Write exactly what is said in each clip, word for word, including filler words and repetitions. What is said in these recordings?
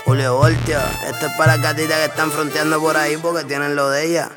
Julio Voltio, esto es para las gatitas que están fronteando por ahí porque tienen lo de ella.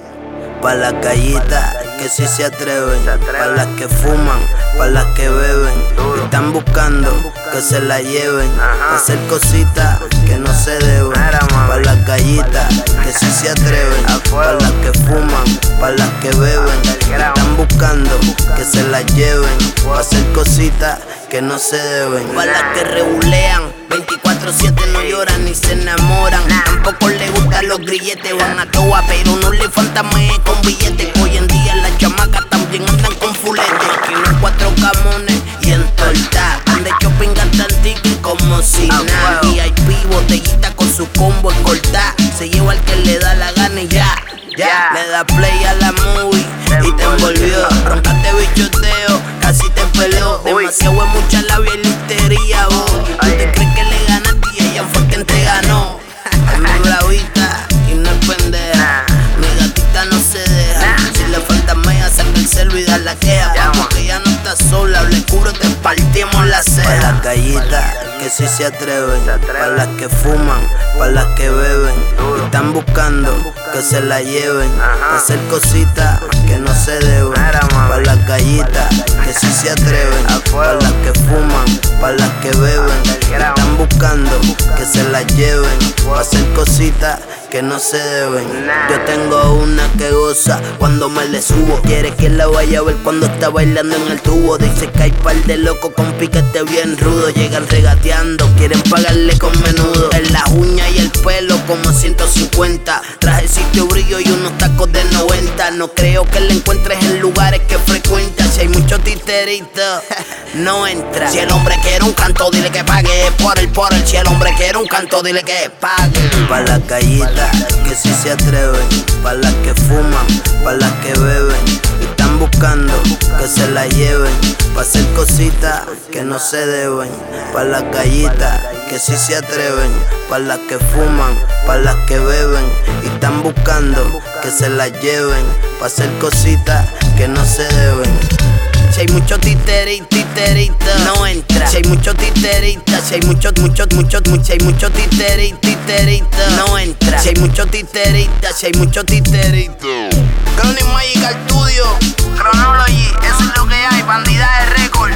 Para las callitas que sí se atreven, para las que fuman, para las que beben, y están buscando que se la lleven, para hacer cositas que no se deben. Para las callitas que sí se atreven, para las que fuman, para las que beben, y están buscando que se la lleven, para hacer cositas que no se deben. Para las que regulean veinticuatro siete, no lloran ni se enamoran. Tampoco les gustan los grilletes, van a toa, pero no le fantasmeen con billetes. Hoy en día las chamacas también andan con fulete. Aquí no hay cuatro camones y en torta ande shopping gastan ticket como si nada. V I P, botellita con su combo escolta. Se lleva al que le da la gana y ya, ya. Le da play a la movie y te envolvió. Roncaste bichoteo, casi te peleó. Demasiado es mucha labia y listería, vos. ¿Tú te crees que le ganaste y ella fue quien te ganó? Es muy bravita y no es pendeja. Mi gatita no se deja. Si le falta media, saca el celo y da la queja. Porque ella no está sola, le cubro, te partimos la ceja. Para las callitas que sí se atreven, para las que fuman, para las que beben, y están buscando que se la lleven, para hacer cositas que no se deben. Para las callitas que sí se atreven, para las que fuman, para las que beben, y están buscando que se la lleven, para hacer cositas que no se deben. Yo tengo una que goza cuando me le subo. Quiere que la vaya a ver cuando está bailando en el tubo. Dice que hay par de locos con piquete bien rudo. Llegan regateando, quieren pagarle con menudo. En las uñas y el pelo como ciento cincuenta. Trajecito brillo y unos tacos de noventa. No creo que la encuentres en lugares que frecuenta. Si hay muchos titeritos, no entra. Si el hombre quiere un canto, dile que pague por el por el. Si el hombre quiere un canto, dile que pague. Para la callita que sí se atreven, para las que fuman, para las que beben, y están buscando que se la lleven, para hacer cositas que no se deben. Para las callitas que sí se atreven, para las que fuman, para las que beben, y están buscando que se la lleven, para hacer cositas que no se deben. Si hay muchos titeritos, titeritos, no entra. Si hay muchos titeritos, si hay muchos, muchos, muchos, muchos, si hay muchos titeritos, titeritos, no entra. Si hay muchos titeritos, si hay muchos titeritos. Chronic Magical Studio, Chronology, eso es lo que hay, bandida de récord.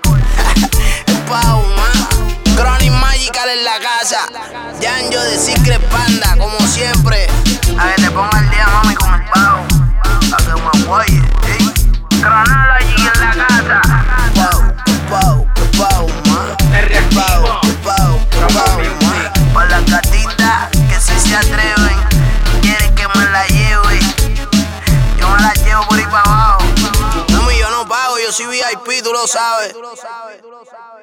Pau, man. Chronic Magical en la casa. Yanjo de Secret Panda, como siempre. A que te ponga el día, mami, con el pavo. A que me guaye, ey. Chronology en la casa. Pau, pau, pau, man. Pau, pau, pau, man. Para las gatitas que sí se atreven, quieren que me la lleve. Yo me la llevo por ahí para abajo. Mami, yo no pago, yo soy V I P, tú lo sabes.